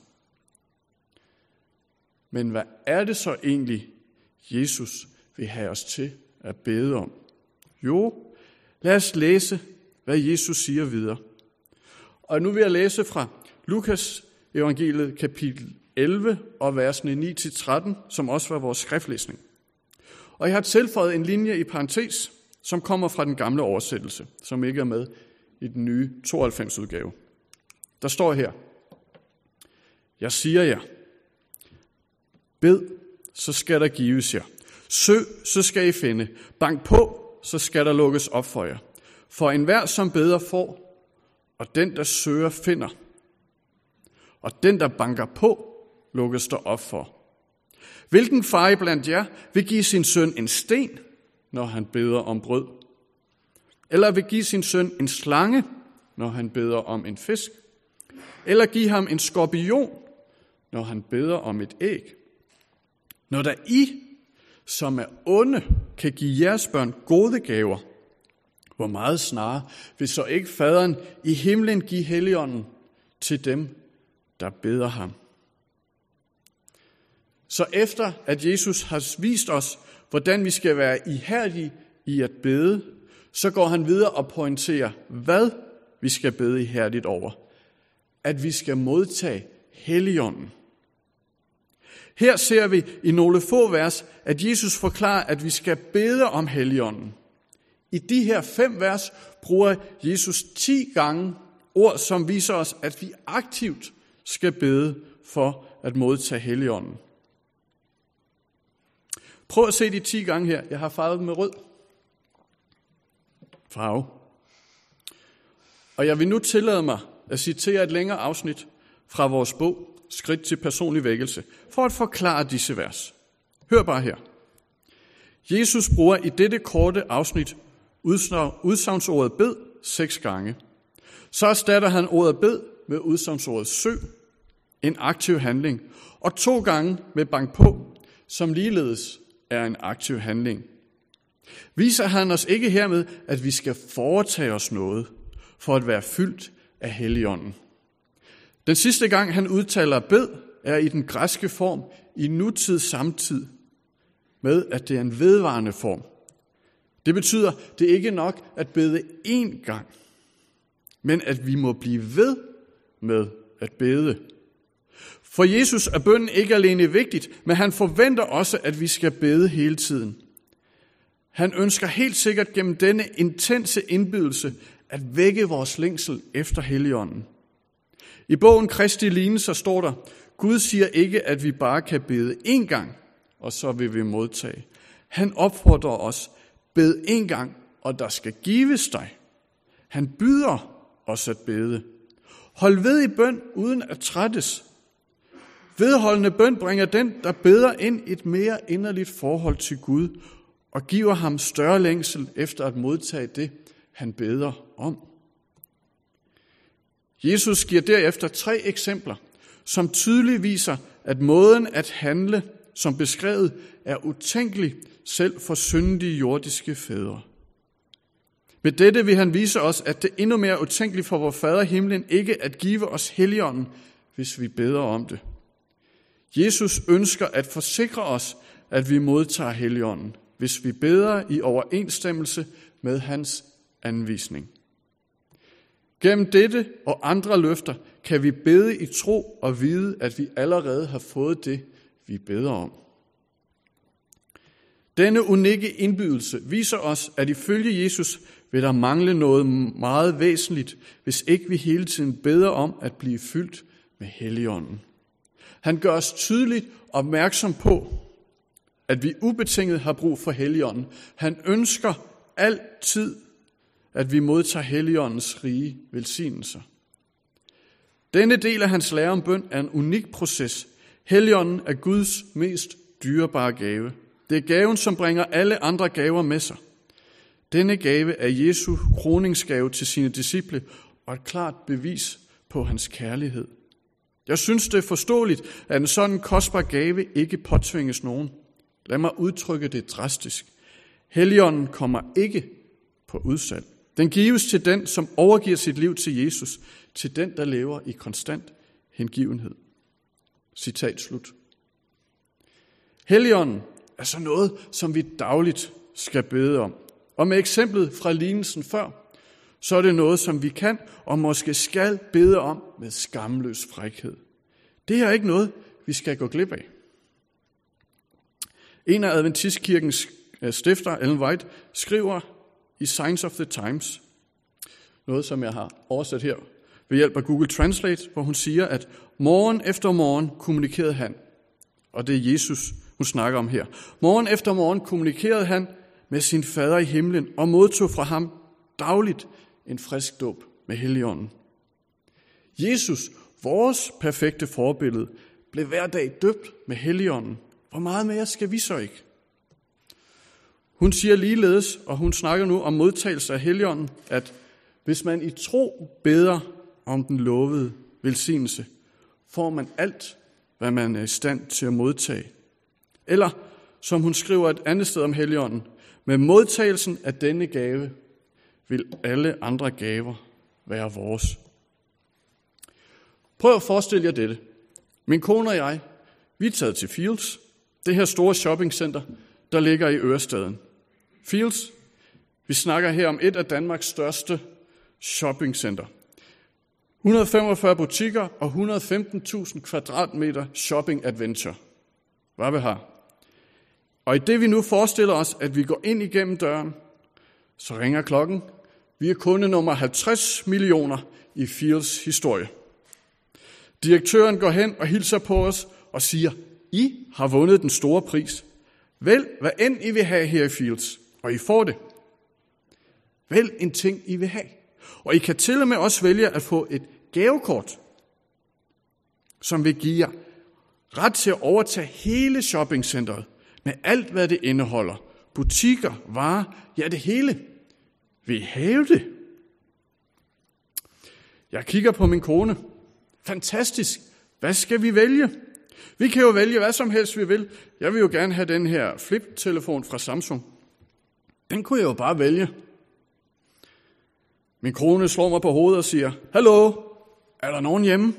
Speaker 3: Men hvad er det så egentlig, Jesus vil have os til at bede om? Jo, lad os læse, hvad Jesus siger videre. Og nu vil jeg læse fra Lukas evangeliet kapitel elleve og versene ni til tretten, som også var vores skriftlæsning. Og jeg har tilføjet en linje i parentes, som kommer fra den gamle oversættelse, som ikke er med i den nye tooghalvfems udgave. Der står her: Jeg siger jer, bed, så skal der gives jer. Søg, så skal I finde. Bank på, så skal der lukkes op for jer. For enhver, som beder, får, og den, der søger, finder. Og den, der banker på, lukkes der op for. Hvilken far iblandt jer vil give sin søn en sten, når han beder om brød? Eller vil give sin søn en slange, når han beder om en fisk? Eller give ham en skorpion, når han beder om et æg? Når der I, som er onde, kan give jeres børn gode gaver, hvor meget snarere vil så ikke faderen i himlen give Helligånden til dem, der beder ham? Så efter at Jesus har vist os, hvordan vi skal være ihærdige i at bede, så går han videre og pointerer, hvad vi skal bede ihærdigt over. At vi skal modtage Helligånden. Her ser vi i nogle få vers, at Jesus forklarer, at vi skal bede om Helligånden. I de her fem vers bruger Jesus ti gange ord, som viser os, at vi aktivt skal bede for at modtage Helligånden. Prøv at se de ti gange her. Jeg har farvet dem med rød farve. Og jeg vil nu tillade mig at citere et længere afsnit fra vores bog, Skridt til personlig vækkelse, for at forklare disse vers. Hør bare her. Jesus bruger i dette korte afsnit udsagnsordet bed seks gange. Så erstatter han ordet bed med udsagnsordet søg, en aktiv handling, og to gange med bank på, som ligeledes er en aktiv handling. Viser han os ikke hermed, at vi skal foretage os noget for at være fyldt af Helligånden. Den sidste gang han udtaler bed, er i den græske form i nutid samtid med, at det er en vedvarende form. Det betyder, det er ikke nok at bede én gang, men at vi må blive ved med at bede. For Jesus er bønnen ikke alene vigtigt, men han forventer også, at vi skal bede hele tiden. Han ønsker helt sikkert gennem denne intense indbydelse at vække vores længsel efter Helligånden. I bogen Kristi lignelser står der, Gud siger ikke, at vi bare kan bede én gang, og så vil vi modtage. Han opfordrer os, bed én gang, og der skal gives dig. Han byder os at bede. Hold ved i bøn, uden at trættes. Vedholdende bøn bringer den, der beder ind et mere inderligt forhold til Gud, og giver ham større længsel efter at modtage det, han beder om. Jesus giver derefter tre eksempler, som tydeligt viser, at måden at handle, som beskrevet, er utænkelig selv for syndige jordiske fædre. Med dette vil han vise os, at det er endnu mere utænkeligt for vor Fader i himlen ikke at give os Helligånden, hvis vi beder om det. Jesus ønsker at forsikre os, at vi modtager Helligånden, hvis vi beder i overensstemmelse med hans anvisning. Gennem dette og andre løfter kan vi bede i tro og vide, at vi allerede har fået det, vi beder om. Denne unikke indbydelse viser os, at ifølge Jesus vil der mangle noget meget væsentligt, hvis ikke vi hele tiden beder om at blive fyldt med Helligånden. Han gør os tydeligt opmærksom på, at vi ubetinget har brug for Helligånden. Han ønsker altid, at vi modtager Helligåndens rige velsignelser. Denne del af hans lære om bøn er en unik proces. Helligånden er Guds mest dyrebare gave. Det er gaven, som bringer alle andre gaver med sig. Denne gave er Jesu kroningsgave til sine disciple og et klart bevis på hans kærlighed. Jeg synes, det er forståeligt, at en sådan kostbar gave ikke påtvinges nogen. Lad mig udtrykke det drastisk. Helligånden kommer ikke på udsalg. Den gives til den, som overgiver sit liv til Jesus, til den, der lever i konstant hengivenhed. Citat slut. Helligånden er så noget, som vi dagligt skal bede om. Og med eksemplet fra lignelsen før, så er det noget, som vi kan og måske skal bede om med skamløs frækhed. Det er ikke noget, vi skal gå glip af. En af Adventistkirkens stifter, Ellen White, skriver i Signs of the Times, noget som jeg har oversat her ved hjælp af Google Translate, hvor hun siger, at morgen efter morgen kommunikerede han, og det er Jesus, hun snakker om her. Morgen efter morgen kommunikerede han med sin fader i himlen og modtog fra ham dagligt en frisk dåb med Helligånden. Jesus, vores perfekte forbillede, blev hver dag døbt med Helligånden. Hvor meget mere skal vi så ikke? Hun siger ligeledes, og hun snakker nu om modtagelse af Helligånden, at hvis man i tro beder om den lovede velsignelse, får man alt, hvad man er i stand til at modtage. Eller, som hun skriver et andet sted om Helligånden, med modtagelsen af denne gave vil alle andre gaver være vores. Prøv at forestille jer dette. Min kone og jeg, vi er taget til Fields, det her store shoppingcenter, der ligger i Ørestaden. Fields, vi snakker her om et af Danmarks største shoppingcenter. et hundrede og femogfyrre butikker og et hundrede og femten tusind kvadratmeter shopping adventure. Hvad vi har. Og i det vi nu forestiller os, at vi går ind igennem døren, så ringer klokken. Vi er kunde nummer halvtreds millioner i Fields historie. Direktøren går hen og hilser på os og siger, I har vundet den store pris. Vælg, hvad end I vil have her i Fields, og I får det. Vælg en ting, I vil have. Og I kan til og med også vælge at få et gavekort, som vil give jer ret til at overtage hele shoppingcenteret med alt, hvad det indeholder. Butikker, varer, ja det hele. Vil I have det? Jeg kigger på min kone. Fantastisk. Hvad skal vi vælge? Vi kan jo vælge hvad som helst vi vil. Jeg vil jo gerne have den her flip-telefon fra Samsung. Den kunne jeg jo bare vælge. Min kone slår mig på hovedet og siger, hallo, er der nogen hjemme?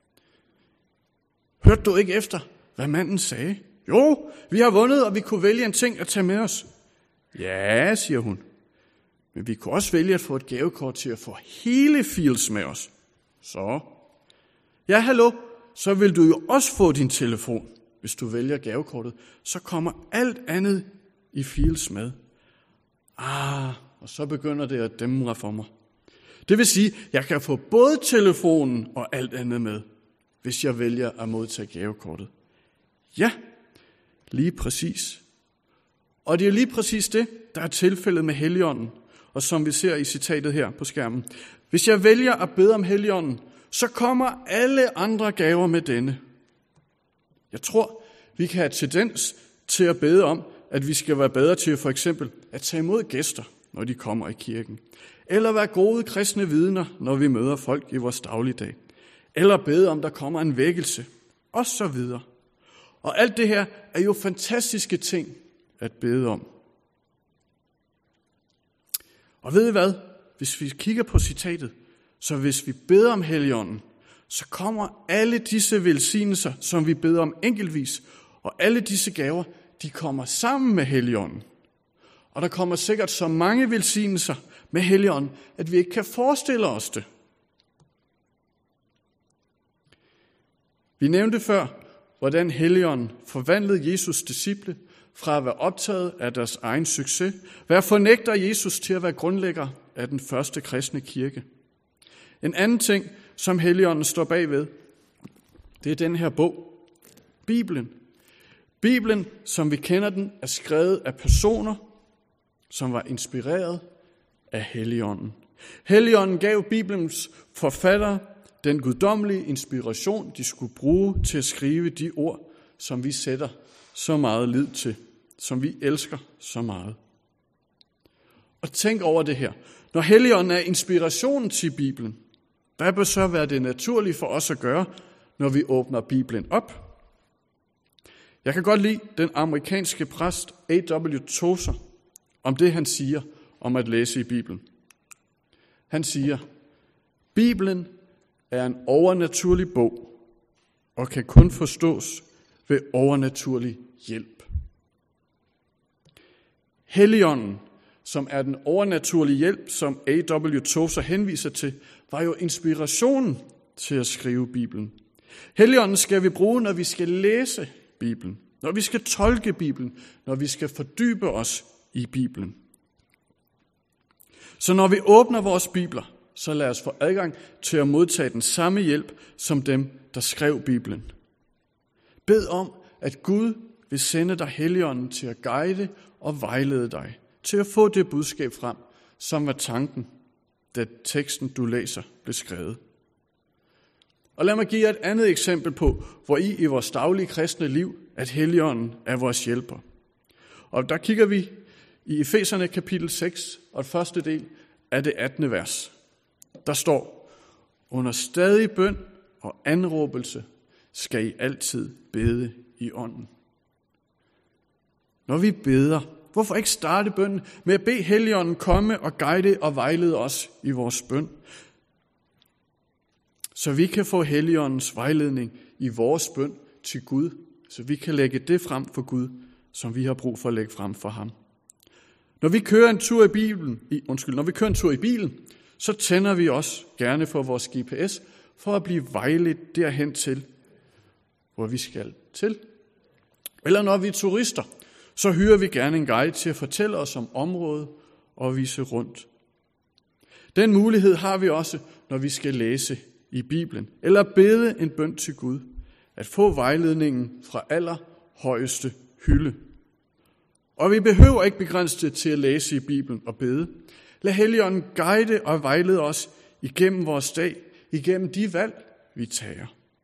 Speaker 3: Hørte du ikke efter, hvad manden sagde? Jo, vi har vundet, og vi kunne vælge en ting at tage med os. Ja, siger hun. Men vi kunne også vælge at få et gavekort til at få hele Fields med os. Så. Ja, hallo, så vil du jo også få din telefon, hvis du vælger gavekortet. Så kommer alt andet i Fields med. Ah, og så begynder det at dæmre for mig. Det vil sige, at jeg kan få både telefonen og alt andet med, hvis jeg vælger at modtage gavekortet. Ja, lige præcis. Og det er lige præcis det, der er tilfældet med Helligånden, og som vi ser i citatet her på skærmen. Hvis jeg vælger at bede om Helligånden, så kommer alle andre gaver med denne. Jeg tror, vi kan have tendens til at bede om, at vi skal være bedre til for eksempel at tage imod gæster, når de kommer i kirken. Eller være gode kristne vidner, når vi møder folk i vores dagligdag. Eller bede om, der kommer en vækkelse, og så videre. Og alt det her er jo fantastiske ting at bede om. Og ved I hvad? Hvis vi kigger på citatet, så hvis vi beder om Helligånden, så kommer alle disse velsignelser, som vi beder om enkeltvis, og alle disse gaver, de kommer sammen med Helligånden. Og der kommer sikkert så mange velsignelser med Helligånden, at vi ikke kan forestille os det. Vi nævnte før, hvordan Helligånden forvandlede Jesus' disciple fra at være optaget af deres egen succes, være fornægter Jesus til at være grundlægger af den første kristne kirke. En anden ting, som Helligånden står bagved, det er den her bog, Bibelen. Bibelen, som vi kender den, er skrevet af personer, som var inspireret af Helligånden. Helligånden gav Bibelens forfattere den guddommelige inspiration, de skulle bruge til at skrive de ord, som vi sætter så meget lid til, som vi elsker så meget. Og tænk over det her. Når Helligånden er inspirationen til Bibelen, hvad bør så være det naturlige for os at gøre, når vi åbner Bibelen op? Jeg kan godt lide den amerikanske præst A W Tozer om det, han siger om at læse i Bibelen. Han siger, Bibelen er en overnaturlig bog og kan kun forstås ved overnaturlig hjælp. Helligånden, som er den overnaturlige hjælp, som A W Tozer henviser til, var jo inspirationen til at skrive Bibelen. Helligånden skal vi bruge, når vi skal læse Bibelen, når vi skal tolke Bibelen, når vi skal fordybe os i Bibelen. Så når vi åbner vores bibler, så lad os få adgang til at modtage den samme hjælp som dem, der skrev Bibelen. Bed om, at Gud vil sende dig Helligånden til at guide og vejlede dig, til at få det budskab frem, som var tanken, da teksten, du læser, blev skrevet. Og lad mig give jer et andet eksempel på, hvor I i vores daglige kristne liv, at Helligånden er vores hjælper. Og der kigger vi i Efeserne kapitel seks, og det første del af det attende vers. Der står, under stadig bøn og anråbelse skal I altid bede i ånden. Når vi beder, hvorfor ikke starte bønnen med at bede Helligånden komme og guide og vejlede os i vores bøn? Så vi kan få Helligåndens vejledning i vores bøn til Gud, så vi kan lægge det frem for Gud, som vi har brug for at lægge frem for ham. Når vi kører en tur i bilen, i, undskyld, når vi kører en tur i bilen, så tænder vi også gerne for vores G P S, for at blive vejledt derhen til, hvor vi skal til. Eller når vi er turister, så hyrer vi gerne en guide til at fortælle os om området og vise rundt. Den mulighed har vi også, når vi skal læse i Bibelen, eller bede en bøn til Gud, at få vejledningen fra allerhøjeste hylde. Og vi behøver ikke begrænse det til at læse i Bibelen og bede. Lad Helligånden guide og vejlede os igennem vores dag, igennem de valg, vi tager.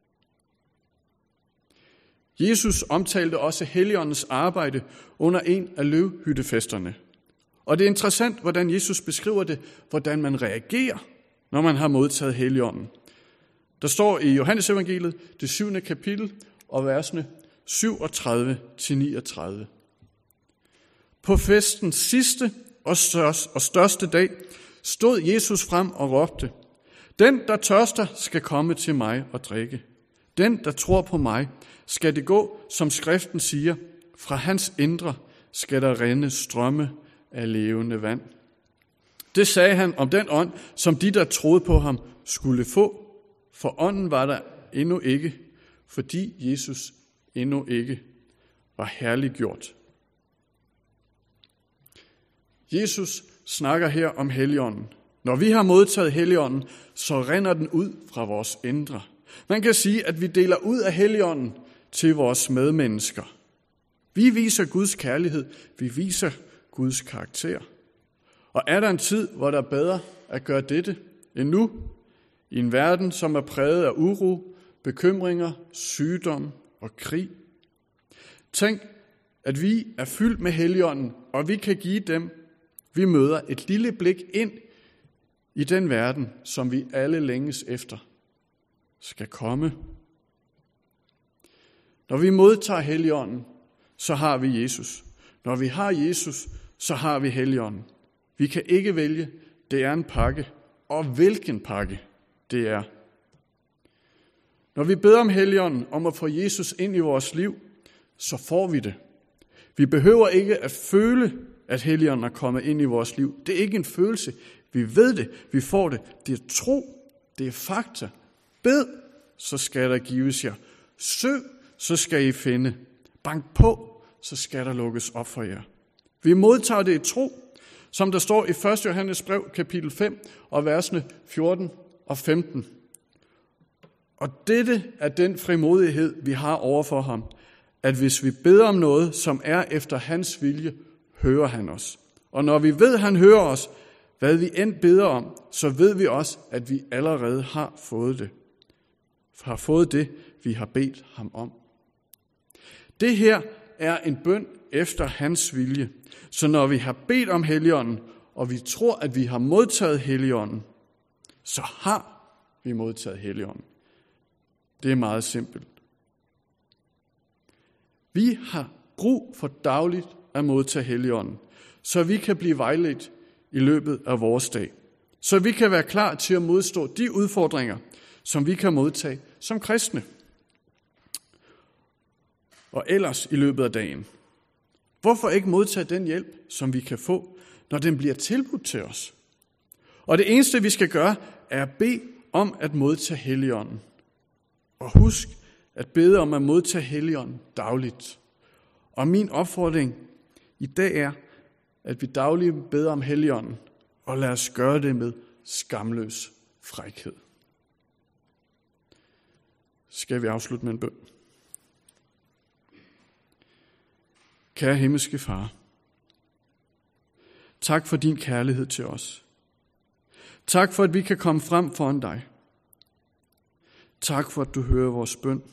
Speaker 3: Jesus omtalte også Helligåndens arbejde under en af løvhyttefesterne. Og det er interessant, hvordan Jesus beskriver det, hvordan man reagerer, når man har modtaget Helligånden. Der står i Johannes evangeliet, det syvende kapitel, og versene syvogtredive til niogtredive. På festens sidste og største dag stod Jesus frem og råbte, den, der tørster, skal komme til mig og drikke. Den, der tror på mig, skal det gå, som skriften siger, fra hans indre skal der rinde strømme af levende vand. Det sagde han om den ånd, som de, der troede på ham, skulle få, for ånden var der endnu ikke, fordi Jesus endnu ikke var herliggjort. Jesus snakker her om Helligånden. Når vi har modtaget Helligånden, så rinder den ud fra vores indre. Man kan sige, at vi deler ud af Helligånden til vores medmennesker. Vi viser Guds kærlighed, vi viser Guds karakter. Og er der en tid, hvor der er bedre at gøre dette end nu? I en verden, som er præget af uro, bekymringer, sygdom og krig. Tænk, at vi er fyldt med Helligånden, og vi kan give dem, vi møder, et lille blik ind i den verden, som vi alle længes efter skal komme. Når vi modtager Helligånden, så har vi Jesus. Når vi har Jesus, så har vi Helligånden. Vi kan ikke vælge, det er en pakke, og hvilken pakke det er. Når vi beder om Helligånden, om at få Jesus ind i vores liv, så får vi det. Vi behøver ikke at føle, at Helligånden er kommet ind i vores liv. Det er ikke en følelse. Vi ved det, vi får det. Det er tro, det er fakta. Bed, så skal der gives jer. Søg, så skal I finde. Bank på, så skal der lukkes op for jer. Vi modtager det i tro, som der står i første Johannes brev, kapitel fem, og versene fjorten og femten. Og dette er den frimodighed, vi har over for ham, at hvis vi beder om noget, som er efter hans vilje, hører han os. Og når vi ved, at han hører os, hvad vi end beder om, så ved vi også, at vi allerede har fået det. Har fået det, vi har bedt ham om. Det her er en bøn efter hans vilje. Så når vi har bedt om Helligånden, og vi tror, at vi har modtaget Helligånden, så har vi modtaget Helligånden. Det er meget simpelt. Vi har brug for dagligt at modtage Helligånden, så vi kan blive vejledt i løbet af vores dag. Så vi kan være klar til at modstå de udfordringer, som vi kan modtage som kristne. Og ellers i løbet af dagen. Hvorfor ikke modtage den hjælp, som vi kan få, når den bliver tilbudt til os? Og det eneste, vi skal gøre, er at bede om at modtage Helligånden. Og husk at bede om at modtage Helligånden dagligt. Og min opfordring i dag er, at vi dagligt beder om Helligånden, og lad os gøre det med skamløs frækhed. Skal vi afslutte med en bøn? Kære himmelske Far, tak for din kærlighed til os. Tak for, at vi kan komme frem foran dig. Tak for, at du hører vores bøn.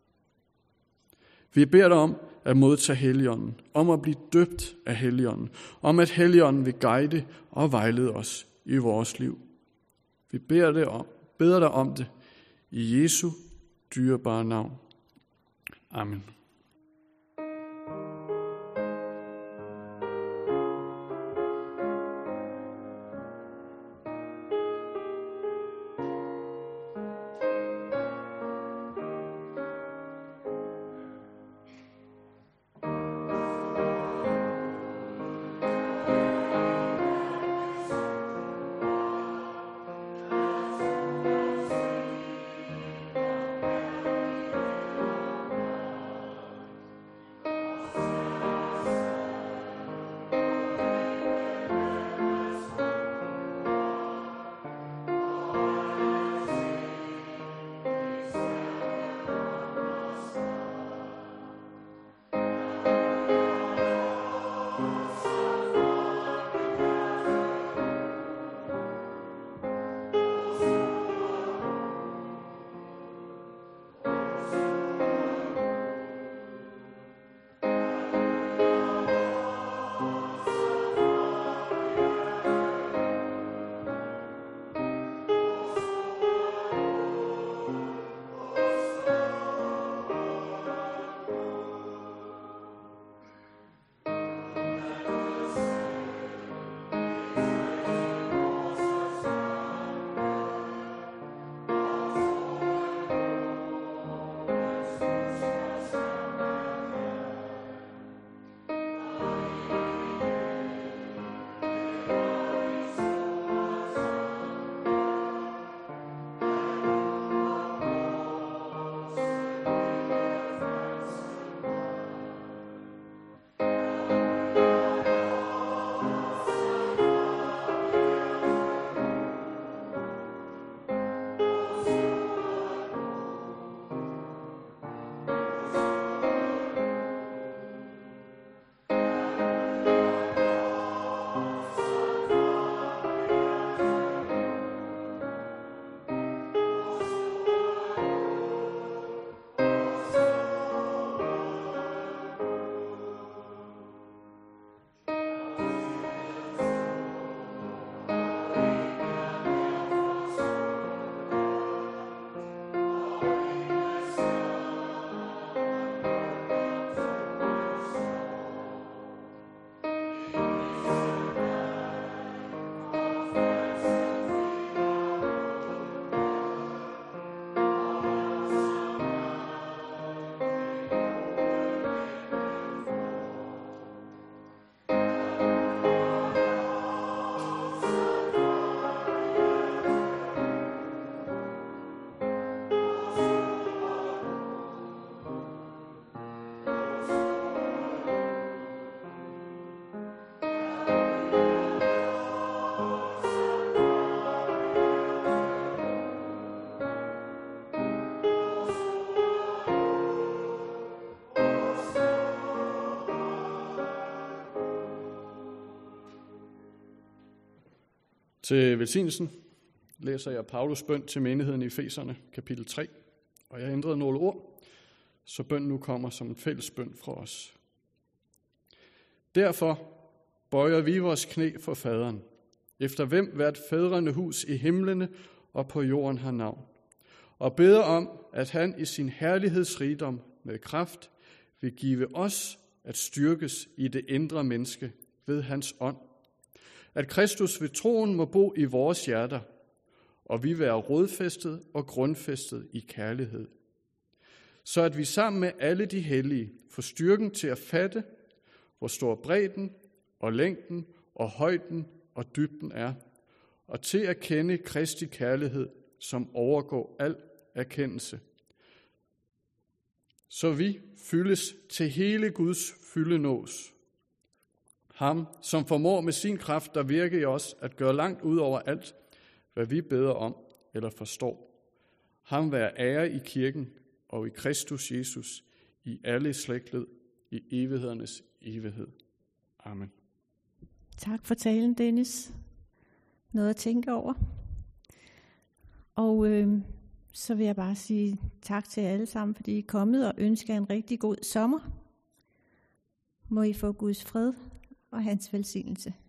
Speaker 3: Vi beder dig om at modtage Helligånden, om at blive døbt af Helligånden, om at Helligånden vil guide og vejlede os i vores liv. Vi beder dig om, beder dig om det i Jesu dyrebare navn. Amen. Til velsignelsen læser jeg Paulus bøn til menigheden i Efeserne, kapitel tre, og jeg har ændret nogle ord, så bønnen nu kommer som en fælles bøn fra os. Derfor bøjer vi vores knæ for faderen, efter hvem hvert fædrende hus i himlene og på jorden har navn, og beder om, at han i sin herlighedsrigdom med kraft vil give os at styrkes i det indre menneske ved hans ånd. At Kristus ved troen må bo i vores hjerter, og vi være rodfæstet og grundfæstet i kærlighed. Så at vi sammen med alle de hellige får styrken til at fatte, hvor stor bredden og længden og højden og dybden er, og til at kende Kristi kærlighed, som overgår al erkendelse. Så vi fyldes til hele Guds fylde nås. Ham, som formår med sin kraft, der virker i os, at gøre langt ud over alt, hvad vi beder om eller forstår. Ham være ære i kirken og i Kristus Jesus, i alle slægtled, i evighedernes evighed. Amen.
Speaker 1: Tak for talen, Dennis. Noget at tænke over. Og øh, så vil jeg bare sige tak til jer alle sammen, fordi I er kommet, og ønsker en rigtig god sommer. Må I få Guds fred og hans velsignelse.